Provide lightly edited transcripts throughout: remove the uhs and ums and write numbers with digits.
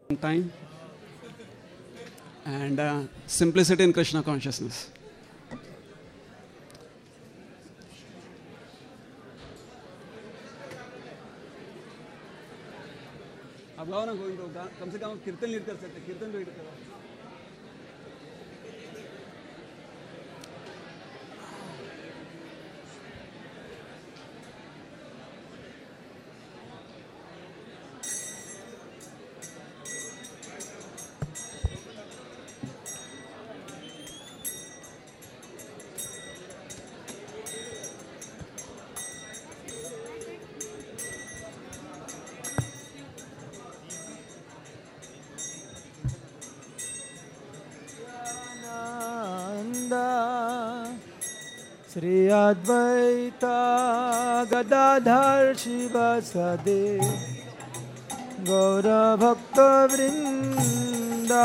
time and simplicity in Krishna consciousness. आप गाओ ना गोविंद, कम से कम कीर्तन लीड कर सकते, कीर्तन लीड करो. श्री अद्वैता गदाधर शिवासादि गौर भक्त वृंदा.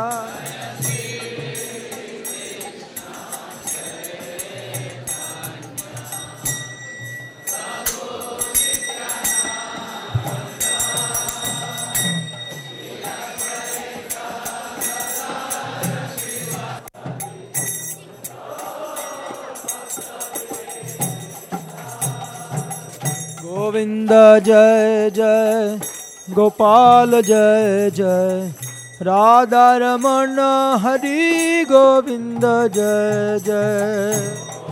गोविंद जय जय गोपाल जय जय राधा रमण हरि गोविंद जय जय.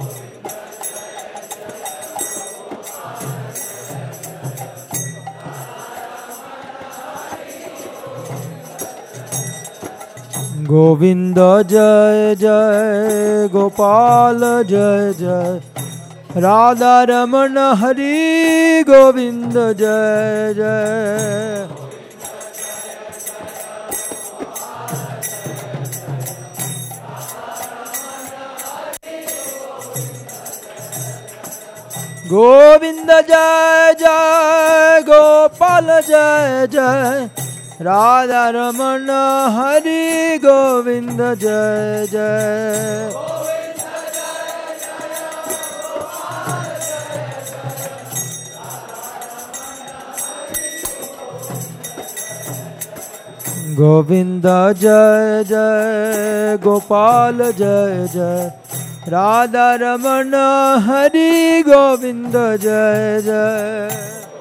गोविंद जय जय गोपाल जय जय राधा रमण हरि गोविंद जय जय. गोविंद जय जय गोपाल जय जय राधा रमण हरि गोविंद जय जय. गोविंद जय जय गोपाल जय जय राधा रमण हरि गोविंद जय जय.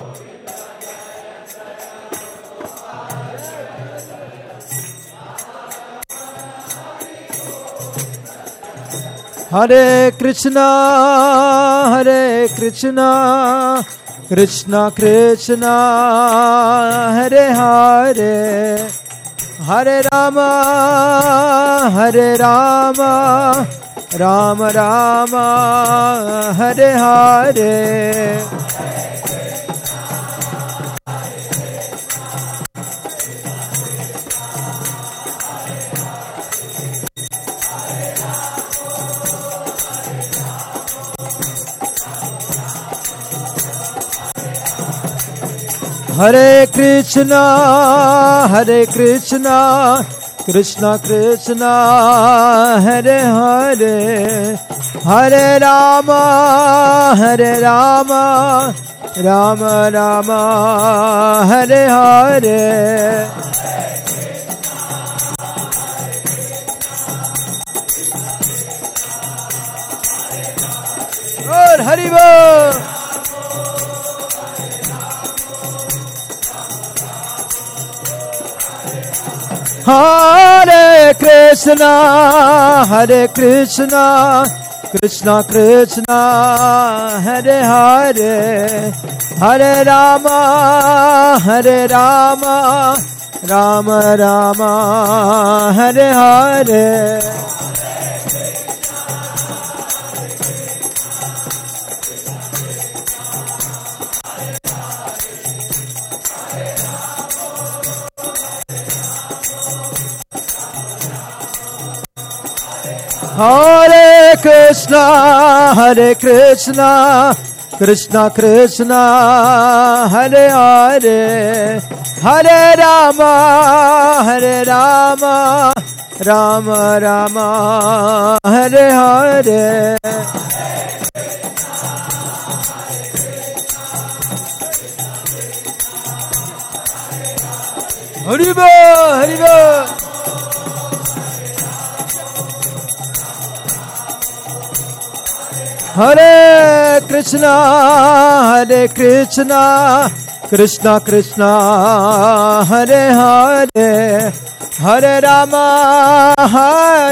हरे कृष्णा कृष्णा कृष्णा हरे हरे हरे राम राम राम हरे हरे. हरे कृष्णा कृष्णा कृष्णा हरे हरे हरे राम राम राम हरे हरे. और हरि बोल. हरे कृष्णा कृष्णा कृष्णा हरे हरे हरे राम राम राम हरे हरे. हरे कृष्णा कृष्णा कृष्णा हरे हरे हरे राम राम राम हरे हरे. हरि बोल हरि बोल। हरे कृष्णा कृष्णा कृष्णा हरे हरे, हरे राम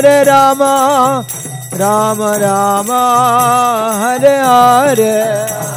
राम राम हरे हरे।